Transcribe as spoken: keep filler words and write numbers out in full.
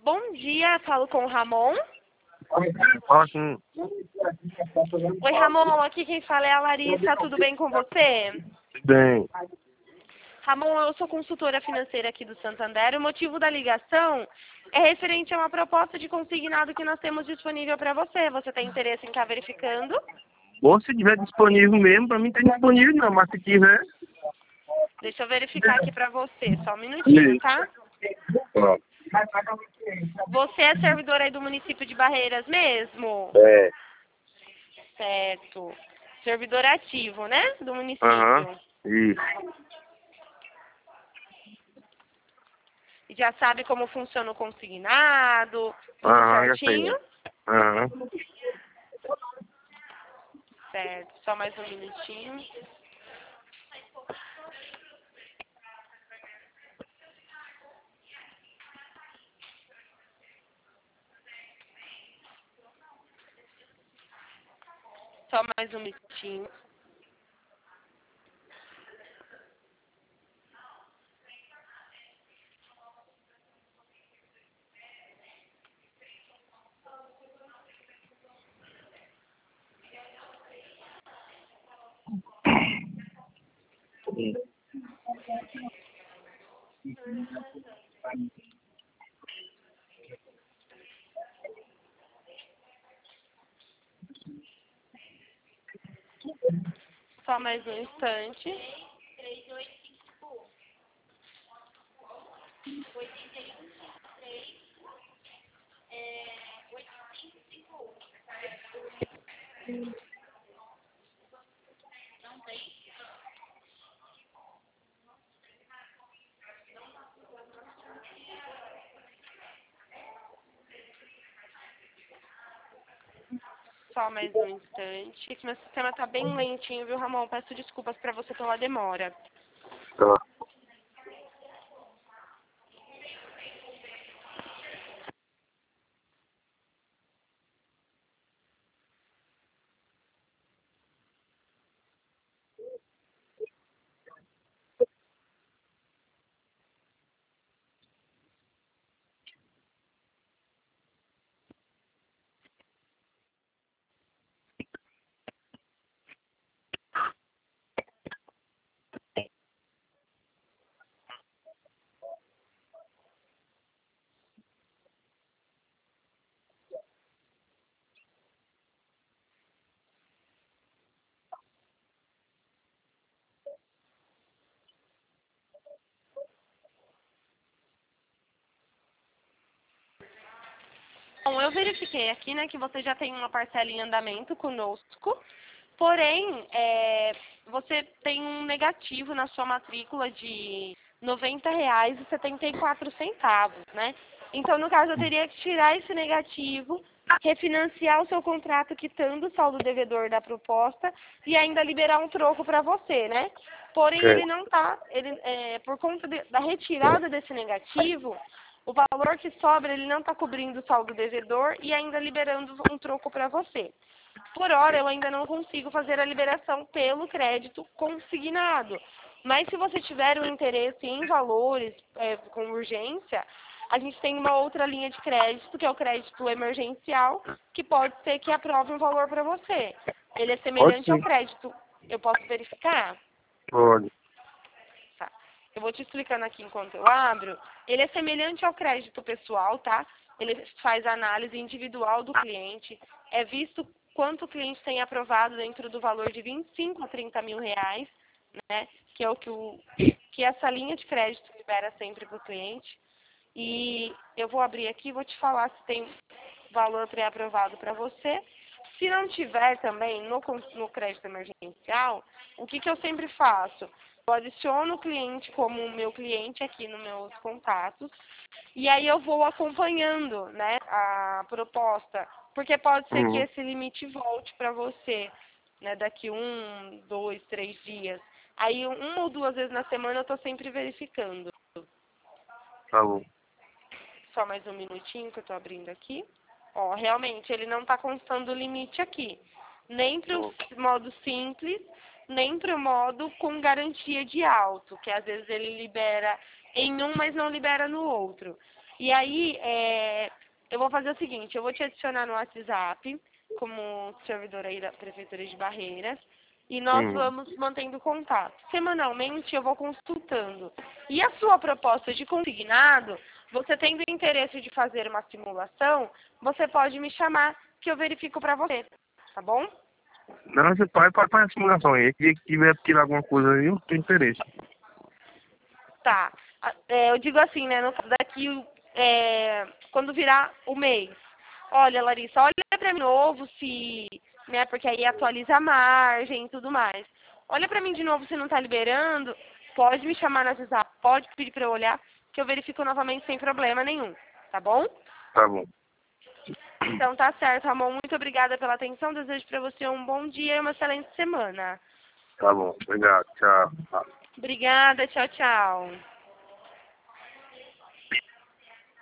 Bom dia, falo com o Ramon. Fala assim. Oi, Ramon, aqui quem fala é a Larissa, tudo bem com você? Bem. Ramon, eu sou consultora financeira aqui do Santander. O motivo da ligação é referente a uma proposta de consignado que nós temos disponível para você. Você tem interesse em estar verificando? Ou se tiver disponível mesmo, pra mim tem disponível não, mas se tiver. Deixa eu verificar aqui para você, só um minutinho, tá? Ó. Você é servidor aí do município de Barreiras mesmo? É. Certo. Servidor ativo, né? Do município. Aham. Isso. Já sabe como funciona o consignado, tudo Aham, já sei. certinho? Aham. Certo, só mais um minutinho. Só mais um minutinho. Só mais um instante. Só mais um instante. Esse meu sistema tá bem lentinho, viu, Ramon? Peço desculpas pra você pela demora. Tá. Bom, eu verifiquei aqui, né, que você já tem uma parcela em andamento conosco, porém, é, você tem um negativo na sua matrícula de noventa reais e setenta e quatro centavos, né? Então, no caso, eu teria que tirar esse negativo, refinanciar o seu contrato quitando o saldo devedor da proposta e ainda liberar um troco para você, né? Porém, É. ele não tá, ele, é, por conta de, da retirada desse negativo, o valor que sobra, ele não está cobrindo o saldo devedor e ainda liberando um troco para você. Por hora, eu ainda não consigo fazer a liberação pelo crédito consignado. Mas se você tiver um interesse em valores é, com urgência, a gente tem uma outra linha de crédito, que é o crédito emergencial, que pode ser que aprove um valor para você. Ele é Pode semelhante ao sim. crédito. Eu posso verificar? Pode. Tá. Eu vou te explicando aqui enquanto eu abro. Ele é semelhante ao crédito pessoal, tá? Ele faz análise individual do cliente. É visto quanto o cliente tem aprovado dentro do valor de vinte e cinco a trinta mil reais, né? Que é o que, o, que essa linha de crédito libera sempre para o cliente. E eu vou abrir aqui e vou te falar se tem valor pré-aprovado para você. Se não tiver também no, no crédito emergencial, o que, que eu sempre faço? Eu adiciono o cliente como meu cliente aqui nos meus contatos e aí eu vou acompanhando, né, a proposta, porque pode ser que Uhum. esse limite volte para você, né, daqui um, dois, três dias. Aí uma ou duas vezes na semana eu estou sempre verificando. Tá bom. Só mais um minutinho que eu estou abrindo aqui. Ó, realmente ele não está constando o limite aqui, nem para o modo simples, nem para o modo com garantia de alto, que às vezes ele libera em um, mas não libera no outro. E aí, é, eu vou fazer o seguinte, eu vou te adicionar no WhatsApp, como servidor aí da Prefeitura de Barreiras, e nós Hum. vamos mantendo contato. Semanalmente eu vou consultando. E a sua proposta de consignado, você tendo interesse de fazer uma simulação, você pode me chamar que eu verifico para você, tá bom? Não, você pode, pode fazer a simulação aí. Se tiver que tirar alguma coisa aí, eu tenho interesse. Tá. A- é, eu digo assim, né, no caso daqui, é, quando virar o mês. Olha, Larissa, olha para mim de novo se, né, porque aí atualiza a margem e tudo mais. Olha para mim de novo se não tá liberando, pode me chamar no WhatsApp, pode pedir para eu olhar, que eu verifico novamente sem problema nenhum, tá bom? Tá bom. Então tá certo, Ramon, muito obrigada pela atenção, desejo para você um bom dia e uma excelente semana. Tá bom. Obrigado. Tchau. Obrigada, tchau, tchau.